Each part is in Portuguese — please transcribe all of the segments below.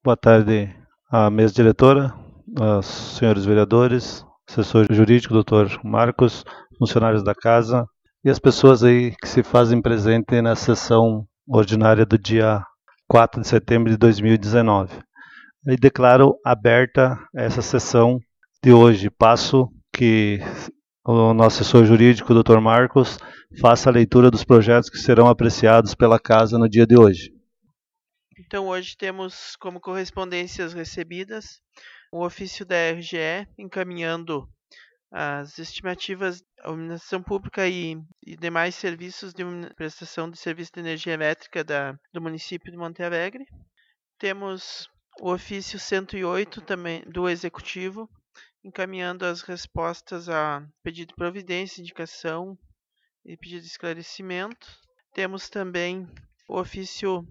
Boa tarde à mesa diretora, aos senhores vereadores, assessor jurídico, doutor Marcos, funcionários da casa e as pessoas aí que se fazem presente na sessão ordinária do dia 4 de setembro de 2019. E declaro aberta essa sessão de hoje. Passo que o nosso assessor jurídico, doutor Marcos, faça a leitura dos projetos que serão apreciados pela casa no dia de hoje. Então, hoje temos como correspondências recebidas o ofício da RGE encaminhando as estimativas da iluminação pública e demais serviços de prestação de serviço de energia elétrica do município de Monte Alegre. Temos o ofício 108 também do Executivo, encaminhando as respostas a pedido de providência, indicação e pedido de esclarecimento. Temos também o ofício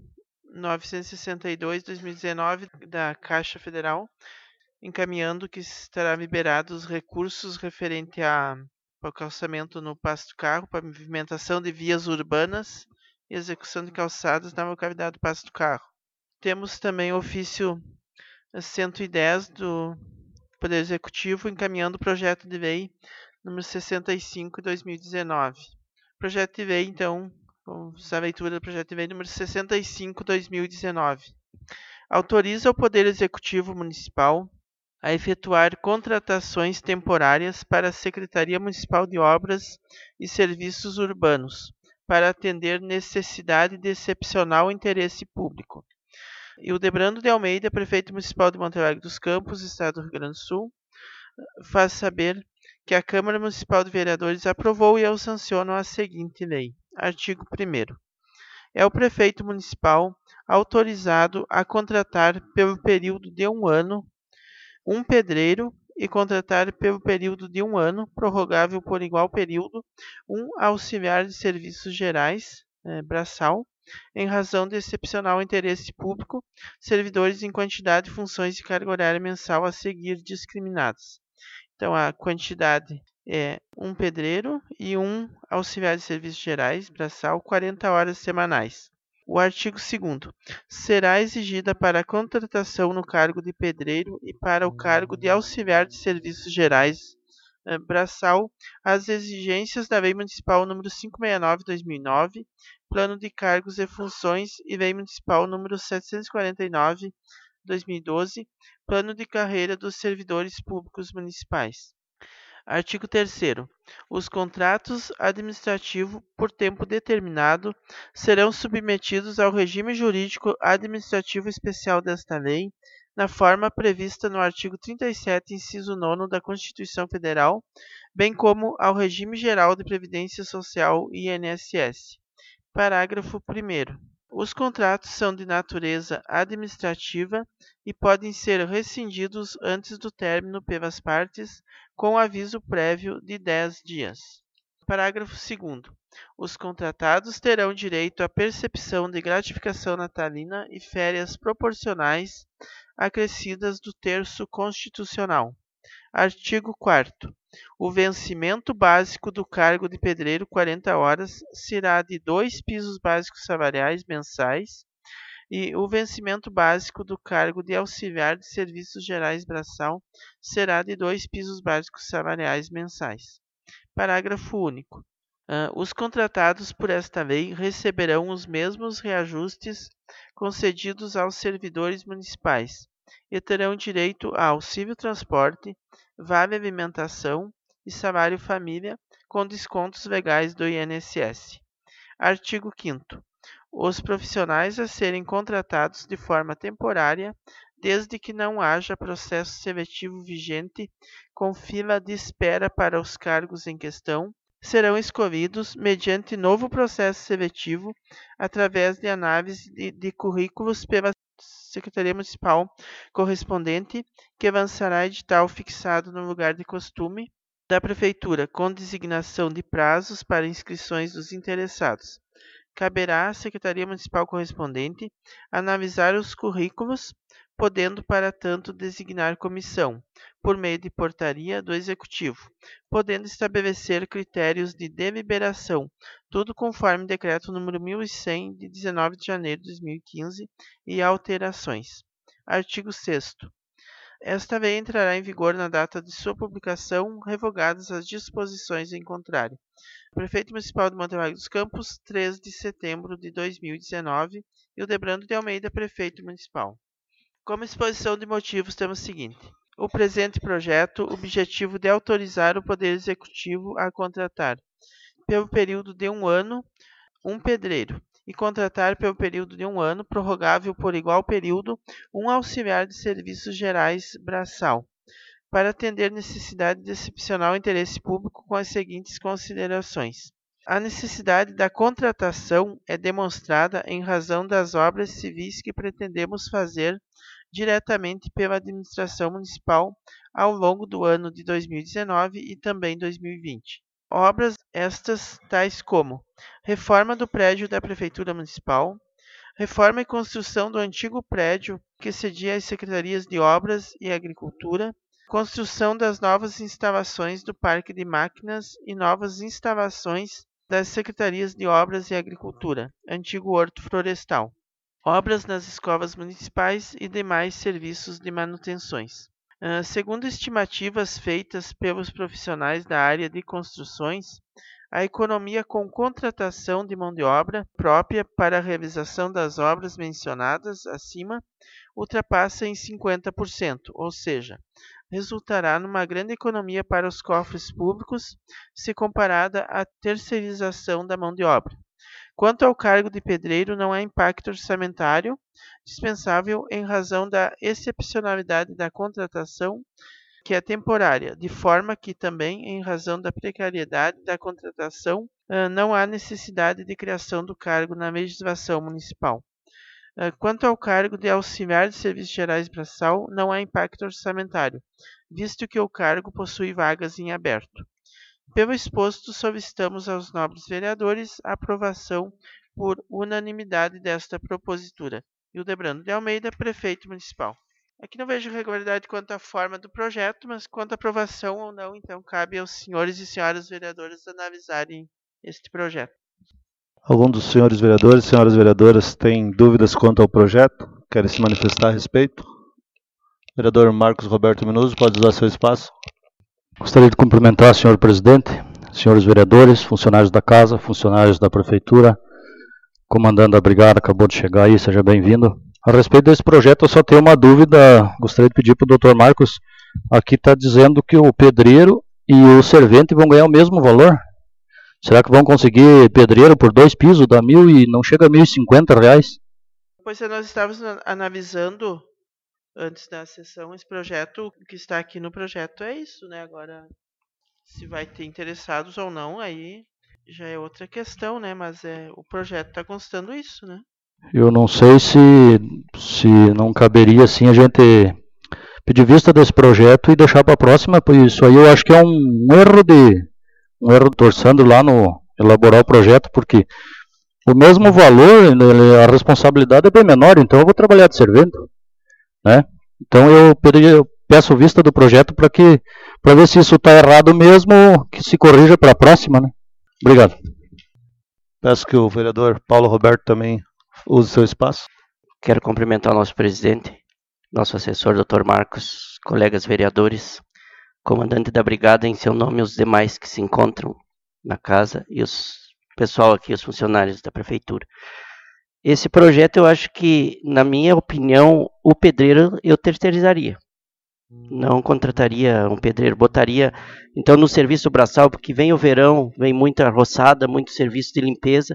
962/2019 da Caixa Federal, encaminhando que estará liberados os recursos referente ao calçamento no Passo do Carro, pavimentação de vias urbanas e execução de calçadas na localidade do Passo do Carro. Temos também o ofício 110 do Poder Executivo, encaminhando o projeto de lei número 65/2019. Projeto de lei, então, vamos à leitura do projeto de lei número 65/2019. Autoriza o Poder Executivo Municipal a efetuar contratações temporárias para a Secretaria Municipal de Obras e Serviços Urbanos, para atender necessidade de excepcional interesse público. E o Debrando de Almeida, prefeito municipal de Monte Alegre dos Campos, Estado do Rio Grande do Sul, faz saber que a Câmara Municipal de Vereadores aprovou e eu sanciono a seguinte lei. Artigo 1º. É o prefeito municipal autorizado a contratar pelo período de 1 ano um pedreiro e contratar pelo período de 1 ano, prorrogável por igual período, um auxiliar de serviços gerais, braçal, em razão de excepcional interesse público, servidores em quantidade, funções e carga horária mensal a seguir discriminadas. Então, a quantidade é um pedreiro e um auxiliar de serviços gerais, braçal, 40 horas semanais. O artigo 2º. Será exigida para a contratação no cargo de pedreiro e para o cargo de auxiliar de serviços gerais, braçal, as exigências da Lei Municipal número 569/2009, Plano de Cargos e Funções e Lei Municipal número 749/2012, Plano de Carreira dos Servidores Públicos Municipais. Artigo 3º. Os contratos administrativos por tempo determinado serão submetidos ao regime jurídico administrativo especial desta lei, na forma prevista no artigo 37, inciso 9 da Constituição Federal, bem como ao regime geral de previdência social e INSS. Parágrafo 1º. Os contratos são de natureza administrativa e podem ser rescindidos antes do término pelas partes, com aviso prévio de 10 dias. Parágrafo 2º. Os contratados terão direito à percepção de gratificação natalina e férias proporcionais acrescidas do terço constitucional. Artigo 4º. O vencimento básico do cargo de pedreiro, 40 horas, será de 2 pisos básicos salariais mensais e o vencimento básico do cargo de auxiliar de serviços gerais braçal será de 2 pisos básicos salariais mensais. Parágrafo único. Os contratados por esta lei receberão os mesmos reajustes concedidos aos servidores municipais e terão direito a auxílio transporte, vale alimentação e salário família, com descontos legais do INSS. Artigo 5º. Os profissionais a serem contratados de forma temporária, desde que não haja processo seletivo vigente com fila de espera para os cargos em questão, serão escolhidos mediante novo processo seletivo através de análise de currículos pela Secretaria Municipal correspondente, que lançará edital fixado no lugar de costume da Prefeitura, com designação de prazos para inscrições dos interessados. Caberá à Secretaria Municipal correspondente analisar os currículos, podendo, para tanto, designar comissão, por meio de portaria do Executivo, podendo estabelecer critérios de deliberação, tudo conforme decreto número 1100, de 19 de janeiro de 2015, e alterações. Artigo 6º. Esta lei entrará em vigor na data de sua publicação, revogadas as disposições em contrário. Prefeito Municipal de Montemagno dos Campos, 3 de setembro de 2019, Hildebrando de Almeida, Prefeito Municipal. Como exposição de motivos, temos o seguinte. O presente projeto, objetivo de autorizar o Poder Executivo a contratar, pelo período de 1 ano, um pedreiro, e contratar pelo período de 1 ano, prorrogável por igual período, um auxiliar de serviços gerais braçal, para atender necessidade de excepcional interesse público com as seguintes considerações. A necessidade da contratação é demonstrada em razão das obras civis que pretendemos fazer diretamente pela administração municipal ao longo do ano de 2019 e também 2020. Obras estas tais como reforma do prédio da Prefeitura Municipal, reforma e construção do antigo prédio que cedia às Secretarias de Obras e Agricultura, construção das novas instalações do Parque de Máquinas e novas instalações das Secretarias de Obras e Agricultura, antigo Horto Florestal, obras nas escolas municipais e demais serviços de manutenções. Segundo estimativas feitas pelos profissionais da área de construções, a economia com contratação de mão de obra própria para a realização das obras mencionadas acima ultrapassa em 50%, ou seja, resultará numa grande economia para os cofres públicos se comparada à terceirização da mão de obra. Quanto ao cargo de pedreiro, não há impacto orçamentário dispensável em razão da excepcionalidade da contratação, que é temporária, de forma que também, em razão da precariedade da contratação, não há necessidade de criação do cargo na legislação municipal. Quanto ao cargo de auxiliar de serviços gerais braçal, não há impacto orçamentário, visto que o cargo possui vagas em aberto. Pelo exposto, solicitamos aos nobres vereadores a aprovação por unanimidade desta propositura. Hildebrando de Almeida, Prefeito Municipal. Aqui não vejo regularidade quanto à forma do projeto, mas quanto à aprovação ou não, então cabe aos senhores e senhoras vereadores analisarem este projeto. Algum dos senhores vereadores e senhoras vereadoras tem dúvidas quanto ao projeto? Querem se manifestar a respeito? Vereador Marcos Roberto Minuso, pode usar seu espaço. Gostaria de cumprimentar o senhor presidente, senhores vereadores, funcionários da casa, funcionários da prefeitura, comandante da brigada, acabou de chegar aí, seja bem-vindo. A respeito desse projeto, eu só tenho uma dúvida, gostaria de pedir para o Dr. Marcos, aqui está dizendo que o pedreiro e o servente vão ganhar o mesmo valor? Será que vão conseguir pedreiro por 2 pisos, dá 1.000 e não chega a R$1.050? Pois nós estávamos analisando, antes da sessão, esse projeto, o que está aqui no projeto é isso, né? Agora, se vai ter interessados ou não, aí já é outra questão, né? Mas o projeto está constando isso, né? Eu não sei se não caberia assim a gente pedir vista desse projeto e deixar para a próxima, pois isso aí eu acho que é um erro torçando lá no elaborar o projeto, porque o mesmo valor, a responsabilidade é bem menor, então eu vou trabalhar de servente, né? Então eu peço vista do projeto para ver se isso está errado mesmo, que se corrija para a próxima, né? Obrigado. Peço que o vereador Paulo Roberto também use seu espaço. Quero cumprimentar o nosso presidente, nosso assessor, Dr. Marcos, colegas vereadores, comandante da brigada em seu nome e os demais que se encontram na casa e os pessoal aqui, os funcionários da prefeitura. Esse projeto eu acho que, na minha opinião, o pedreiro eu terceirizaria. Não contrataria um pedreiro, botaria então no serviço braçal, porque vem o verão, vem muita roçada, muito serviço de limpeza.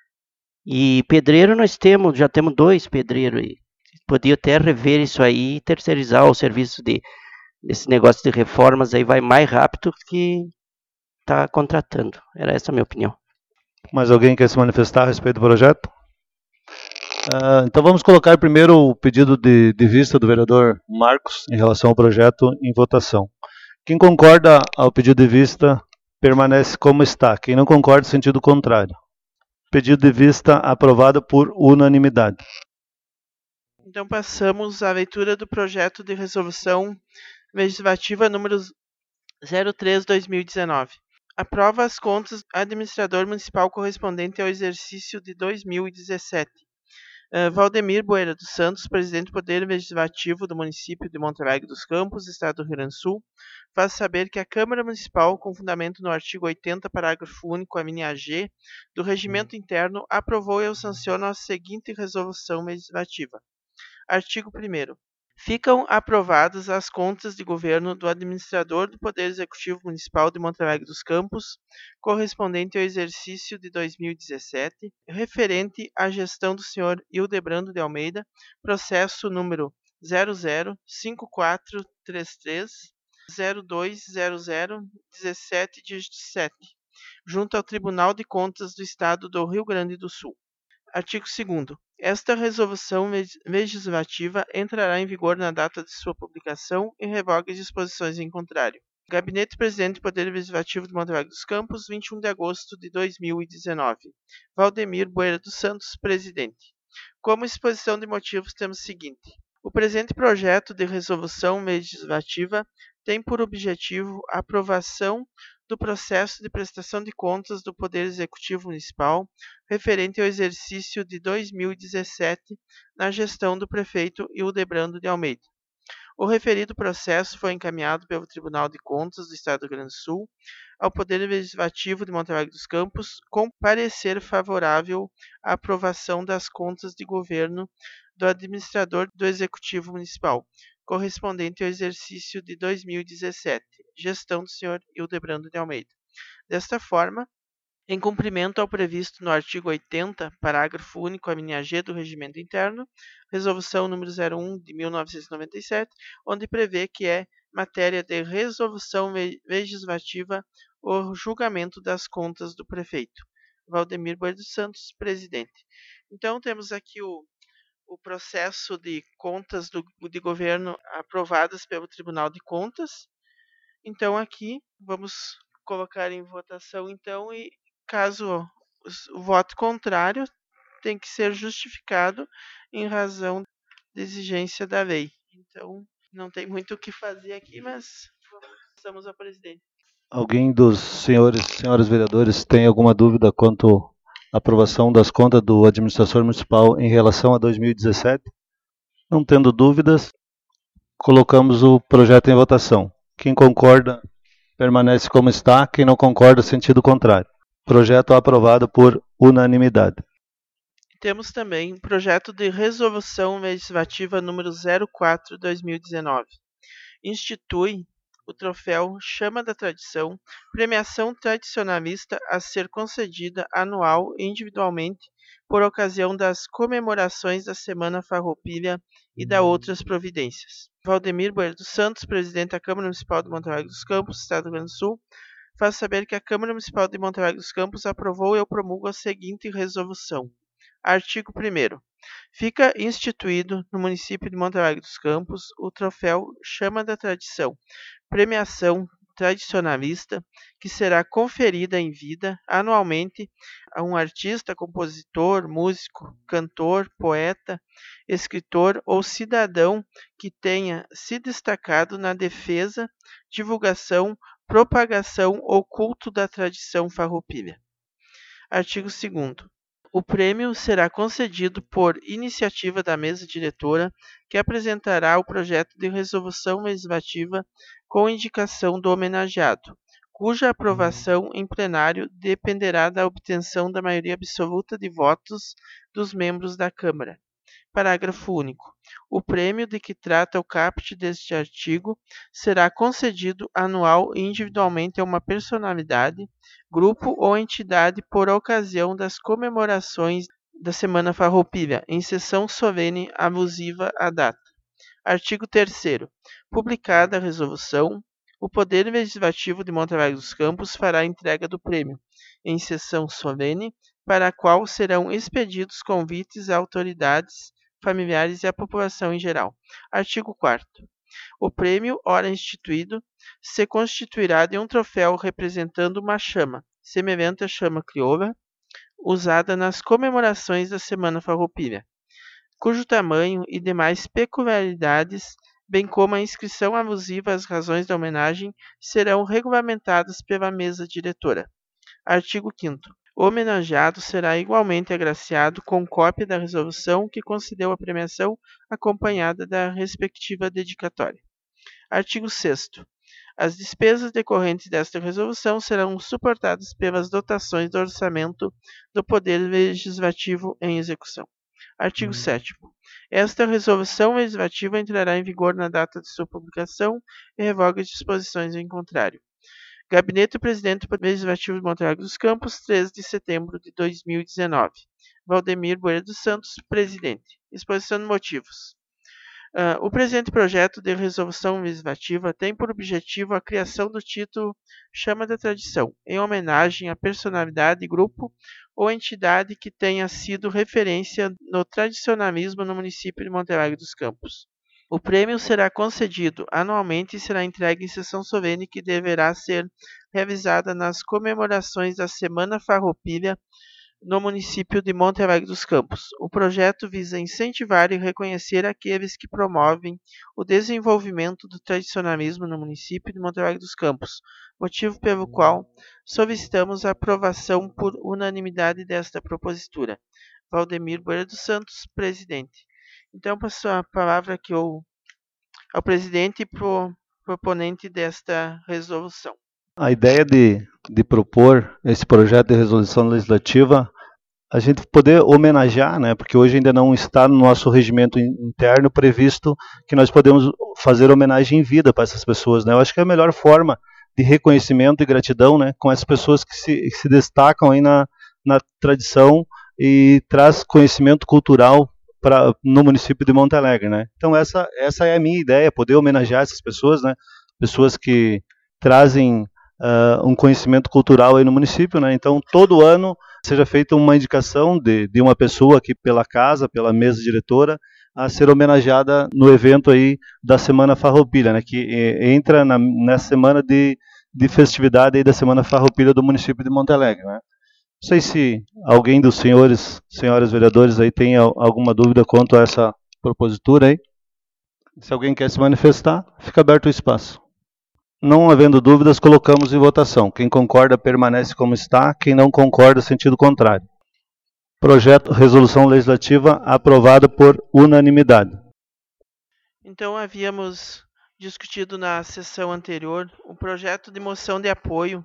E pedreiro nós já temos 2 pedreiros aí. Podia até rever isso aí e terceirizar o serviço desse negócio de reformas aí, vai mais rápido que está contratando. Era essa a minha opinião. Mais alguém quer se manifestar a respeito do projeto? Então vamos colocar primeiro o pedido de vista do vereador Marcos em relação ao projeto em votação. Quem concorda ao pedido de vista permanece como está. Quem não concorda, sentido contrário. Pedido de vista aprovado por unanimidade. Então passamos à leitura do projeto de resolução legislativa número 03/2019. Aprova as contas do administrador municipal correspondente ao exercício de 2017. Valdemir Boeira dos Santos, presidente do Poder Legislativo do município de Monte Alegre dos Campos, Estado do Rio Grande do Sul, faz saber que a Câmara Municipal, com fundamento no artigo 80, parágrafo único, a linha G, do Regimento Interno, aprovou e sanciona a seguinte resolução legislativa. Artigo 1º. Ficam aprovadas as contas de governo do administrador do Poder Executivo Municipal de Monte Alegre dos Campos, correspondente ao exercício de 2017, referente à gestão do Sr. Hildebrando de Almeida, processo número 005433020017 junto ao Tribunal de Contas do Estado do Rio Grande do Sul. Artigo 2º. Esta resolução legislativa entrará em vigor na data de sua publicação e revoga as disposições em contrário. Gabinete Presidente do Poder Legislativo de Monte Alegre dos Campos, 21 de agosto de 2019. Valdemir Boeira dos Santos, Presidente. Como exposição de motivos, temos o seguinte. O presente projeto de resolução legislativa tem por objetivo a aprovação do processo de prestação de contas do Poder Executivo Municipal referente ao exercício de 2017 na gestão do prefeito Hildebrando de Almeida. O referido processo foi encaminhado pelo Tribunal de Contas do Estado do Rio Grande do Sul ao Poder Legislativo de Monte Alegre dos Campos com parecer favorável à aprovação das contas de governo do administrador do Executivo Municipal, correspondente ao exercício de 2017, gestão do Sr. Hildebrando de Almeida. Desta forma, em cumprimento ao previsto no artigo 80, parágrafo único, a linha G do Regimento Interno, Resolução número 01 de 1997, onde prevê que é matéria de resolução legislativa o julgamento das contas do prefeito. Valdemir Boeira dos Santos, presidente. Então, temos aqui o processo de contas de governo aprovadas pelo Tribunal de Contas. Então, aqui, vamos colocar em votação, então, e caso o voto contrário, tem que ser justificado em razão da exigência da lei. Então, não tem muito o que fazer aqui, mas passamos ao presidente. Alguém dos senhores e senhoras vereadores tem alguma dúvida quanto à aprovação das contas do administrador municipal em relação a 2017? Não tendo dúvidas, colocamos o projeto em votação. Quem concorda, permanece como está. Quem não concorda, sentido contrário. Projeto aprovado por unanimidade. Temos também o projeto de resolução legislativa número 04/2019. Institui o troféu Chama da Tradição, premiação tradicionalista a ser concedida anual e individualmente por ocasião das comemorações da Semana Farroupilha e da outras providências. Valdemir Boeira dos Santos, presidente da Câmara Municipal de Monte Alegre dos Campos, Estado do Rio Grande do Sul, faz saber que a Câmara Municipal de Monte Alegre dos Campos aprovou e eu promulgo a seguinte resolução. Artigo 1º. Fica instituído no município de Monte Alegre dos Campos o troféu Chama da Tradição, premiação tradicionalista que será conferida em vida anualmente a um artista, compositor, músico, cantor, poeta, escritor ou cidadão que tenha se destacado na defesa, divulgação, propagação ou culto da tradição farroupilha. Artigo 2º. O prêmio será concedido por iniciativa da mesa diretora, que apresentará o projeto de resolução legislativa com indicação do homenageado, cuja aprovação em plenário dependerá da obtenção da maioria absoluta de votos dos membros da Câmara. Parágrafo único. O prêmio de que trata o caput deste artigo será concedido anual e individualmente a uma personalidade, grupo ou entidade por ocasião das comemorações da Semana Farroupilha, em sessão solene alusiva à data. Artigo 3º. Publicada a resolução, o Poder Legislativo de Monte Alegre dos Campos fará a entrega do prêmio, em sessão solene, para a qual serão expedidos convites a autoridades, familiares e à população em geral. Artigo 4º. O prêmio, ora instituído, se constituirá de um troféu representando uma chama, semelhante à chama crioula, usada nas comemorações da Semana Farroupilha, cujo tamanho e demais peculiaridades, bem como a inscrição alusiva às razões da homenagem, serão regulamentadas pela mesa diretora. Artigo 5º. homenageado será igualmente agraciado com cópia da resolução que concedeu a premiação, acompanhada da respectiva dedicatória. Artigo 6º. As despesas decorrentes desta resolução serão suportadas pelas dotações do orçamento do Poder Legislativo em execução. Artigo 7º. Esta resolução legislativa entrará em vigor na data de sua publicação e revoga as disposições em contrário. Gabinete do Presidente do Poder Legislativo de Monte Alegre dos Campos, 13 de setembro de 2019. Valdemir Boeira dos Santos, Presidente. Exposição de motivos. O presente projeto de resolução legislativa tem por objetivo a criação do título Chama da Tradição, em homenagem à personalidade, grupo ou entidade que tenha sido referência no tradicionalismo no município de Monte Alegre dos Campos. O prêmio será concedido anualmente e será entregue em sessão solene que deverá ser realizada nas comemorações da Semana Farroupilha no município de Monte Alegre dos Campos. O projeto visa incentivar e reconhecer aqueles que promovem o desenvolvimento do tradicionalismo no município de Monte Alegre dos Campos, motivo pelo qual solicitamos a aprovação por unanimidade desta propositura. Valdemir Boeira dos Santos, Presidente. Então, passo a palavra aqui ao presidente e proponente desta resolução. A ideia de propor esse projeto de resolução legislativa, a gente poder homenagear, né, porque hoje ainda não está no nosso regimento interno previsto que nós podemos fazer homenagem em vida para essas pessoas, né? Eu acho que é a melhor forma de reconhecimento e gratidão, né, com essas pessoas que se destacam aí na tradição e traz conhecimento cultural no município de Monte Alegre, né? Então essa é a minha ideia, poder homenagear essas pessoas, né? Pessoas que trazem um conhecimento cultural aí no município, né? Então todo ano seja feita uma indicação de uma pessoa aqui pela casa, pela mesa diretora, a ser homenageada no evento aí da Semana Farroupilha, né? Que entra nessa semana de festividade aí da Semana Farroupilha do município de Monte Alegre, né? Não sei se alguém dos senhores vereadores aí tem alguma dúvida quanto a essa propositura aí. Se alguém quer se manifestar, fica aberto o espaço. Não havendo dúvidas, colocamos em votação. Quem concorda permanece como está, quem não concorda, sentido contrário. Projeto Resolução Legislativa aprovado por unanimidade. Então, havíamos discutido na sessão anterior o projeto de moção de apoio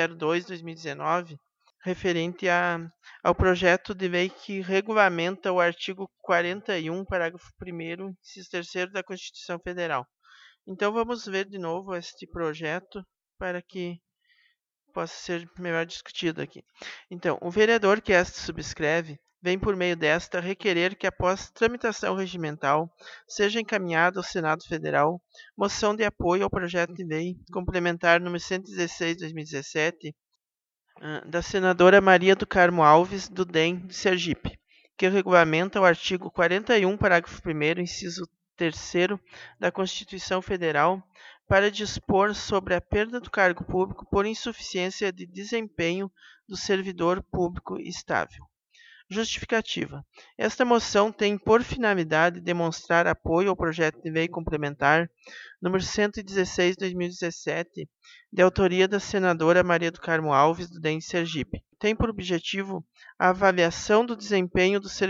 02/2019, referente ao projeto de lei que regulamenta o artigo 41, parágrafo 1º, inciso 3º da Constituição Federal. Então, vamos ver de novo este projeto para que possa ser melhor discutido aqui. Então, o vereador que esta subscreve vem, por meio desta, requerer que, após tramitação regimental, seja encaminhada ao Senado Federal moção de apoio ao projeto de lei complementar número 116/2017 da senadora Maria do Carmo Alves, do DEM de Sergipe, que regulamenta o artigo 41, parágrafo 1º, inciso 3º da Constituição Federal, para dispor sobre a perda do cargo público por insuficiência de desempenho do servidor público estável. Justificativa. Esta moção tem por finalidade demonstrar apoio ao projeto de lei complementar número 116/2017, de autoria da senadora Maria do Carmo Alves, do DEM de Sergipe. Tem por objetivo a avaliação do desempenho do servidor